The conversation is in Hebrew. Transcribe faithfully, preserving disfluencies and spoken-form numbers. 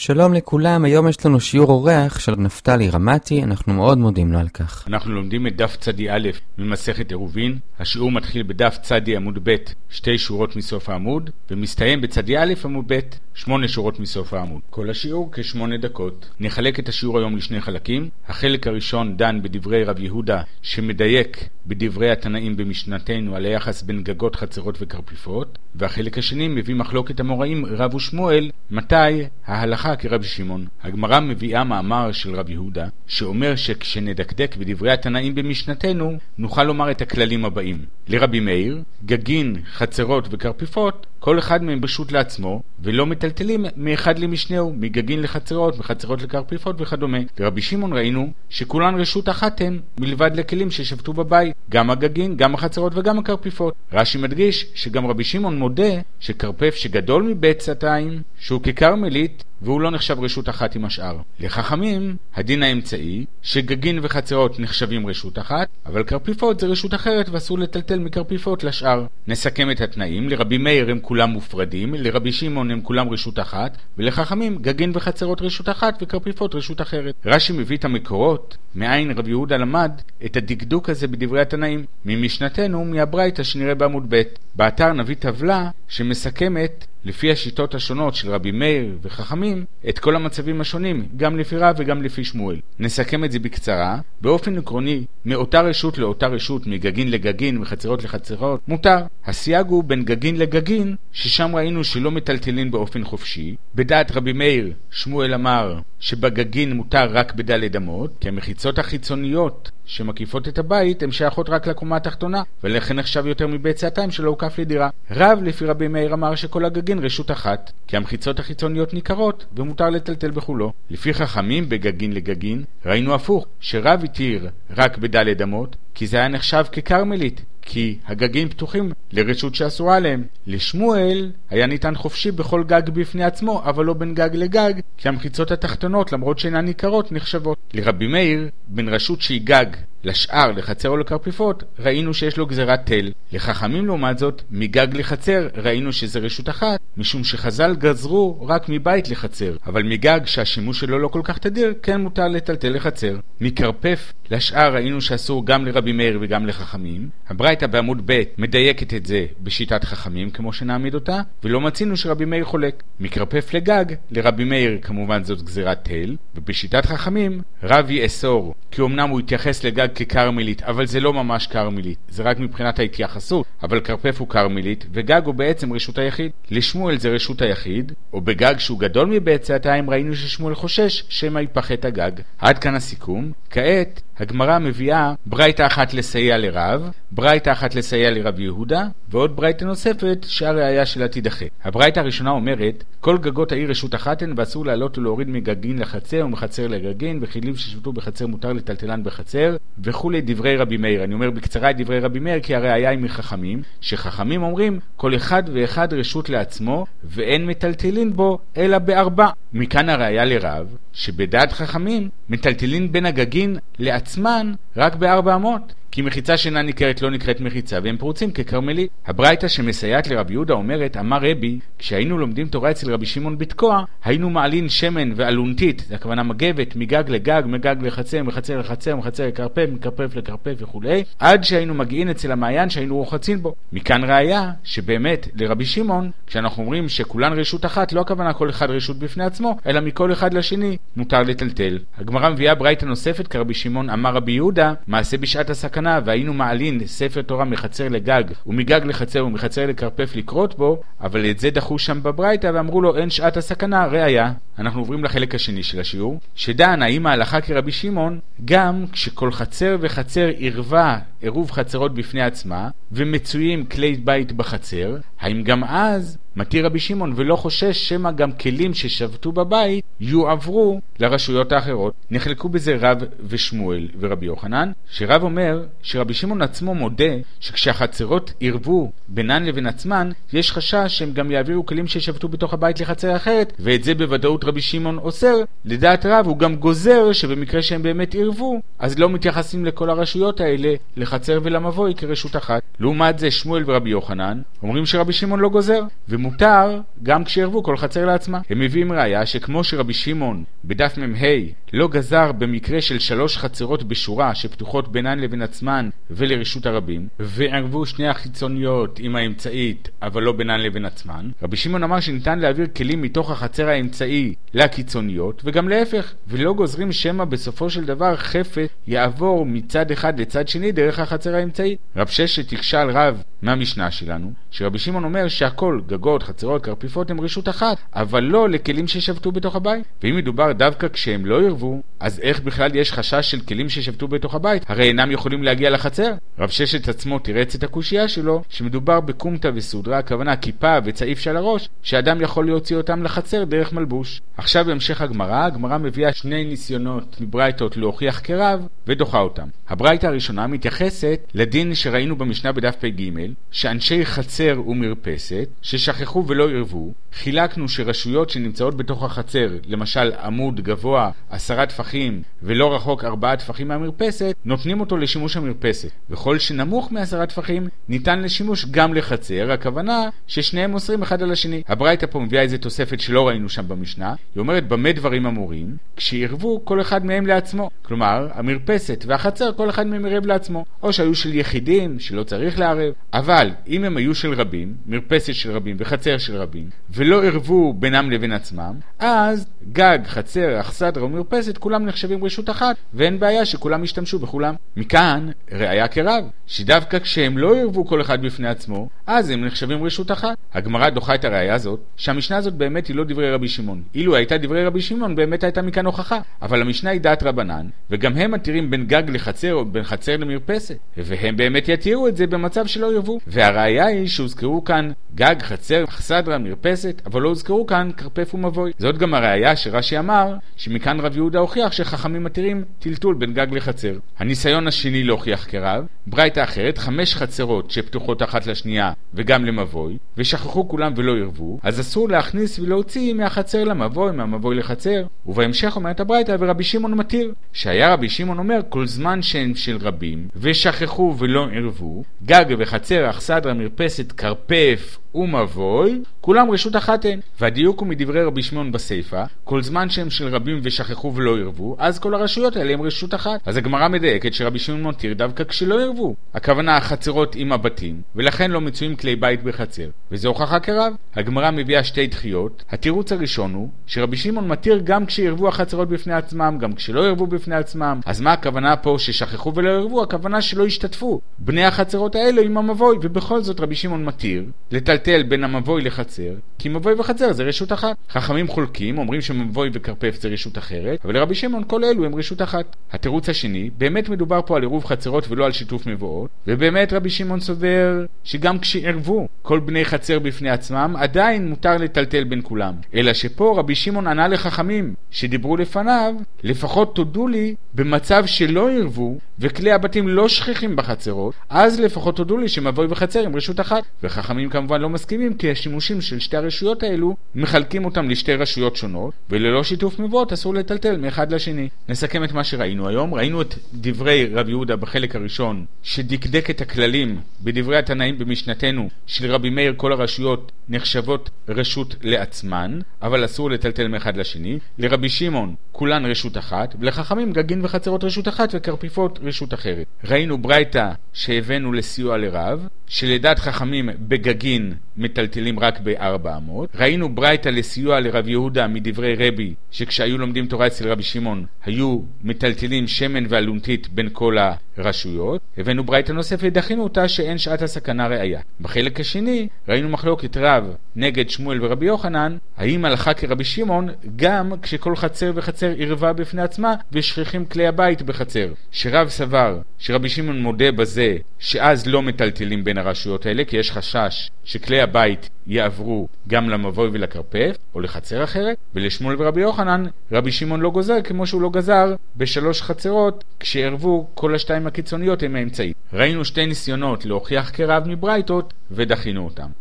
שלום לכולם, היום יש לנו שיעור אורח של נפתלי רמתי, אנחנו מאוד מודים לו על כך. אנחנו לומדים את דף צדי א' ממסכת עירובין. השיעור מתחיל בדף צדי עמוד ב', שתי שורות מסוף העמוד, ומסתיים בצדי א' עמוד ב', שמונה שורות מסוף העמוד. כל השיעור כשמונה דקות. נחלק את השיעור היום לשני חלקים. החלק הראשון דן בדברי רב יהודה שמדייק בדברי התנאים במשנתנו על היחס בין גגות, חצרות וקרפיפות, והחלק השני מביא מחלוקת המוראים רב ושמואל מתי ההלכה כרב שמעון. הגמרא מביאה מאמר של רב יהודה שאומר שכשנדקדק בדברי התנאים במשנתנו נוכל לומר את הכללים הבאים. לרבי מאיר, גגין, חצרות וקרפיפות, כל אחד מהם ברשות לעצמו ולא מטלטלים מאחד למשנהו, מגגין לחצרות, מחצרות לקרפיפות וכדומה. לרבי שמעון ראינו שכולן רשות אחת הן מלבד לכלים ששבתו בבית, גם הגגין, גם החצרות וגם הקרפיפות. רש"י מדגיש שגם רבי שמעון מודה שקרפף שגדול מבצעתיים שהוא כקרמלית והוא לא נחשב רשות אחת עם השאר. לחכמים הדין האמצעי שגגין וחצרות נחשבים רשות אחת, אבל קרפיפות זה רשות אחרת ואסור לטלטל מקרפיפות לשאר. נסכם את התנאים. לרבי מאיר הם כולם מופרדים, לרבי שמעון הם כולם רשות אחת, ולחכמים גגין וחצרות רשות אחת וקרפיפות רשות אחרת. רש"י מביא את המקורות מאין רבי יהודה למד את הדקדוק הזה בדברי התנאים. ממשנתנו מהברייתא שנראה בעמוד ב'. באתר נביא טבלה שמסכמת לפי השיטות השונות של רבי מאיר וחכמים את כל המצבים השונים, גם לפי רב וגם לפי שמואל. נסכם את זה בקצרה. באופן עקרוני, מאותה רשות לאותה רשות, מגגין לגגין וחצרות לחצרות, מותר. הסייג הוא בין גגין לגגין, ששם ראינו שלא מטלטלין באופן חופשי. בדעת רבי מאיר, שמואל אמר שבגגין מותר רק בדלת אמות, כי המחיצות החיצוניות שמקיפות את הבית הן שייכות רק לקומה התחתונה, ולכן נחשב יותר מבצעתיים שלא הוקף לדירה. רב לפי רבי מאיר אמר שכל הגגין רשות אחת, כי המחיצות החיצוניות ניכרות ומותר לטלטל בכולו. לפי חכמים בגגין לגגין ראינו הפוך, שרב התיר רק בדלת אמות, כי זה היה נחשב כקרמלית, כי הגגים פתוחים לרשות שאסורה להם. לשמואל היה ניתן חופשי בכל גג בפני עצמו, אבל לא בין גג לגג, כי המחיצות התחתונות למרות שאינן ניכרות נחשבות. לרבי מאיר בין רשות שהיא גג לשאר, לחצר או לקרפיפות, ראינו שיש לו גזירת תל. לחכמים לעומת זאת, מגג לחצר ראינו שזה רשות אחת, משום שחז"ל גזרו רק מבית לחצר, אבל מגג שהשימוש שלו לא כל כך תדיר, כן מותר לטלטל לחצר. מקרפף לשאר ראינו שאסור גם לרבי מאיר וגם לחכמים. הברייתא בעמוד ב' מדייקת את זה בשיטת חכמים כמו שנעמיד אותה, ולא מצינו שרבי מאיר חולק. מקרפף לגג, לרבי מאיר כמובן זאת גזירת תל, ובשיטת חכמים רב יאסור, כי אמנם הוא התייחס לגג כקרמלית, אבל זה לא ממש קרמלית, זה רק מבחינת ההתייחסות, אבל קרפף הוא קרמלית, וגג הוא בעצם רשות היחיד. לשמואל זה רשות היחיד, או בגג שהוא גדול מבצעתיים ראינו ששמואל חושש שמא ייפחת הגג. עד כאן הסיכום. כעת הגמרא מביאה ברייתא אחת לסייע לרב, ברייתא אחת לסייע לרב יהודה, ועוד ברייתא נוספת שהראיה שלה תידחה. הברייתא הראשונה אומרת, כל גגות העיר רשות אחת הן, ואסור לעלות ולהוריד מגגין לחצר ומחצר לגגין, וכלים ששבתו בחצר מותר לטלטלן בחצר, וכולי דברי רבי מאיר. אני אומר בקצרה את דברי רבי מאיר, כי הראיה היא מחכמים, שחכמים אומרים כל אחד ואחד רשות לעצמו, ואין מטלטלין בו אלא בארבע. מכאן הראיה לרב, שבדעת חכמים מטלטלין בין הגגין לעצמן רק בארבע אמות, כי מחיצה שאינה ניכרת לא נקראת מחיצה, והם פרוצים כקרמלית. הברייתא שמסייעת לרבי יהודה אומרת, אמר רבי, כשהיינו לומדים תורה אצל רבי שמעון בתקוע, היינו מעלין שמן ואלונתית, זה הכוונה מגבת, מגג לגג, מגג לחצר, מחצר לחצר, מחצר לקרפף, מקרפף לקרפף וכולי, עד שהיינו מגיעים אצל המעיין שהיינו רוחצים בו. מכאן ראיה שבאמת לרבי שמעון, כשאנחנו אומרים שכולן רשות אחת, לא הכוונה כל אחד רשות בפני עצמו, אלא מכל אחד לשני מותר לטלטל. הגמרא מביאה ברייתא נוספת כרבי שמעון אמר רבי יהודה, מעשה בשעת הסכנה, והיינו מעלין ספר תורה מחצר לגג ומגג לחצר ומחצר לקרפף לקרות בו, אבל את זה דחו שם בברייתא ואמרו לו אין שעת הסכנה. ראיה. אנחנו עוברים לחלק השני של השיעור, שדן האם ההלכה כרבי שמעון גם כשכל חצר וחצר ערווה עירוב חצרות בפני עצמה ומצויים כלי בית בחצר, האם גם אז מתיר רבי שמעון ולא חושש שמא גם כלים ששבתו בבית יועברו לרשויות האחרות? נחלקו בזה רב ושמואל ורבי יוחנן, שרב אומר שרבי שמעון עצמו מודה שכשהחצרות ערבו בינן לבין עצמן יש חשש שהם גם יעבירו כלים ששבתו בתוך הבית לחצר אחרת, ואת זה בוודאות זאת רבי שמעון אוסר, לדעת רב הוא גם גוזר שבמקרה שהם באמת ערבו, אז לא מתייחסים לכל הרשויות האלה, לחצר ולמבוי כרשות אחת. לעומת זה שמואל ורבי יוחנן אומרים שרבי שמעון לא גוזר, ומותר גם כשיערבו כל חצר לעצמה. הם מביאים ראיה שכמו שרבי שמעון בדף מ"ה לא גזר במקרה של שלוש חצרות בשורה שפתוחות בינן לבין עצמן ולרשות הרבים, וערבו שני החיצוניות עם האמצעית אבל לא בינן לבין עצמן, רבי שמעון אמר שניתן להעביר כלים מתוך החצר האמצעי לקיצוניות, וגם להפך, ולא גוזרים שמא בסופו של דבר חפץ יעבור מצד אחד לצד שני דרך החצר האמצעי. רב ששת יקשה על רב מהמשנה שלנו, שרבי שמעון אומר שהכל, גגות, חצרות, קרפיפות הם רשות אחת, אבל לא לכלים ששבתו בתוך הבית. ואם מדובר דווקא כשהם לא ירבו, אז איך בכלל יש חשש של כלים ששבתו בתוך הבית? הרי אינם יכולים להגיע לחצר. רב ששת עצמו תירץ את הקושייה שלו, שמדובר בקומטה וסודרה, הכוונה כיפה וצעיף של הראש, שאדם יכול להוציא אותם לחצר דרך מלבוש. עכשיו בהמשך הגמרא, הגמרא מביאה שני ניסיונות מברייתות להוכיח כרב ודוחה אותם. הברייתא הראשונה מתייחסת לדין שראינו במשנה בדף פ"ג, שאנשי חצר ומרפסת ששכחו ולא ערבו, חילקנו שרשויות שנמצאות בתוך החצר, למשל עמוד גבוה עשרה טפחים ולא רחוק ארבעה טפחים מהמרפסת, נותנים אותו לשימוש המרפסת, וכל שנמוך מעשרה טפחים ניתן לשימוש גם לחצר, הכוונה ששניהם מוסרים אחד על השני. הברייתא פה מביאה איזה תוספת שלא ראינו שם במשנה, היא אומרת במה דברים אמורים, כשיערבו כל אחד מהם לעצמו, כלומר המרפסת והחצר כל אחד מהם ערב לעצמו, או שהיו של יחידים שלא צריך לערב, אבל אם הם היו של רבים, מרפסת של רבים וחצר של רבים, ולא ערבו בינם לבין עצמם, אז גג, חצר, אכסדרה ומרפסת כולם נחשבים רשות אחת, ואין בעיה שכולם ישתמשו בכולם. מכאן ראיה כרב, שדווקא כשהם לא ערבו כל אחד בפני עצמו, אז הם נחשבים רשות אחת. הגמרא דוחה את הראיה הזאת, שהמשנה הזאת באמת היא לא דברי רבי שמעון. אילו הייתה דברי רבי שמעון באמת הייתה מכאן הוכחה, אבל המשנה היא דעת רבנן, וגם הם מתירים בין גג לחצר או בין חצר למרפסת, והם באמת יתירו את זה במצב שלא ערבו. והראיה היא שהוזכרו כאן גג, חצר, אכסדרה, מרפסת, אבל לא הוזכרו כאן קרפף ומבוי. זאת גם הראיה שרש"י אמר שמכאן רב יהודה הוכיח שחכמים מתירים טלטול בין גג לחצר. הניסיון השני להוכיח כרב, ברייתא אחרת, חמש חצרות שפתוחות אחת לשנייה וגם למבוי, ושכחו כולם ולא ערבו, אז אסור להכניס ולהוציא מהחצר למבוי, מהמבוי לחצר. ובהמשך אומרת הברייתא, ורבי שמעון מתיר, שהיה רבי שמעון אומר כל זמן שהן של רבים ושכחו ולא ערבו, גג וחצר, אכסדרה, מרפסת, קרפף ומבוי, כולם רשות אחת הן. והדיוק הוא מדברי רבי שמעון בסייפה, כל זמן שהם של רבים ושכחו ולא ערבו, אז כל הרשויות האלה הם רשות אחת. אז הגמרא מדייקת שרבי שמעון מתיר דווקא כשלא ערבו, הכוונה החצרות עם הבתים, ולכן לא מצויים כלי בית בחצר, וזה הוכחה כרב. הגמרא מביאה שתי דחיות. התירוץ הראשון הוא שרבי שמעון מתיר גם כשירבו החצרות בפני עצמם, גם כשלא ערבו בפני עצמם. אז מה הכוונה פה ששכחו ולא ערבו? הכוונה שלא השתתפו בני החצרות האלה עם המבוי, ובכל זאת רבי שמעון מתיר לטלטל בין המבוי לחצר, כי מבוי וחצר זה רשות אחת. חכמים חולקים, אומרים שמבוי וקרפף זה רשות אחרת, אבל לרבי שמעון כל אלו הם רשות אחת. התירוץ השני, באמת מדובר פה על עירוב חצרות ולא על שיתוף מבואות, ובאמת רבי שמעון סובר שגם כשערבו כל בני חצר בפני עצמם, עדיין מותר לטלטל בין כולם. אלא שפה רבי שמעון ענה לחכמים שדיברו לפניו, לפחות תודו לי במצב שלא ערבו וכלי הבתים לא שכחים בחצרות, אז לפחות תודו לי שמבוי וחצר הם רשות אחת. וחכמים כמובן לא מסכימים, כי השימושים של שתי הרשויות האלו מחלקים אותם לשתי רשויות שונות, וללא שיתוף מבואות אסור לטלטל מאחד לשני. נסכם את מה שראינו היום. ראינו את דברי רב יהודה בחלק הראשון, שדקדק את הכללים בדברי התנאים במשנתנו של רבי מאיר, כל הרשויות נחשבות רשות לעצמן, אבל אסור לטלטל מאחד לשני. לרבי שמעון כולן רשות אחת, ולחכמים גגין וחצרות רשות אחת וקרפיפות רשות אחרת. ראינו ברייתא שהבאנו לסיוע לרב, שלדעת חכמים בגגין מטלטלים רק בארבע אמות. ראינו ברייתא לסיוע לרב יהודה מדברי רבי, שכשהיו לומדים תורה אצל רבי שמעון היו מטלטלים שמן ואלונתית בין כל הרשויות. הבאנו ברייתא נוספת ודחינו אותה שאין שעת הסכנה ראיה. בחלק השני ראינו מחלוקת רב נגד שמואל ורבי יוחנן, האם הלכה כרבי שמעון גם כשכל חצר וחצר ערבה בפני עצמה ושכחים כלי הבית בחצר. שרב סבר שרבי שמעון מודה בזה שאז לא מטלטלים בין הרשויות האלה, כי יש חשש שכלי הבית יעברו גם למבוי ולקרפף או לחצר אחרת. ולשמואל ורבי יוחנן רבי שמעון לא גוזר כמו שהוא לא גזר בשלוש חצרות כשערבו כל השתיים הקיצוניות הם האמצעי. ראינו שתי ניסיונות להוכיח כרב מברייתות ודחינו אותם.